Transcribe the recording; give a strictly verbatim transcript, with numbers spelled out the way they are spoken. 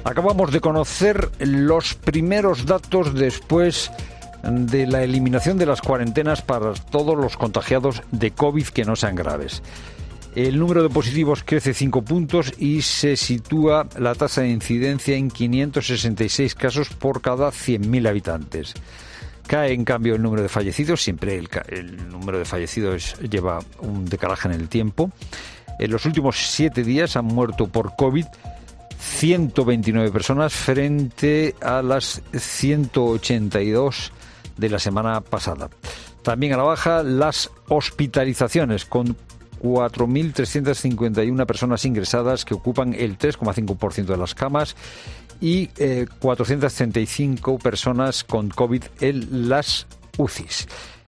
Acabamos de conocer los primeros datos después de la eliminación de las cuarentenas para todos los contagiados de COVID que no sean graves. El número de positivos crece cinco puntos y se sitúa la tasa de incidencia en quinientos sesenta y seis casos por cada cien mil habitantes. Cae, en cambio, el número de fallecidos. Siempre el, el número de fallecidos lleva un decalaje en el tiempo. En los últimos siete días han muerto por COVID ciento veintinueve personas frente a las ciento ochenta y dos de la semana pasada. También a la baja las hospitalizaciones, con cuatro mil trescientas cincuenta y una personas ingresadas, que ocupan el tres coma cinco por ciento de las camas, y eh, cuatrocientas treinta y cinco personas con COVID en las U C Is.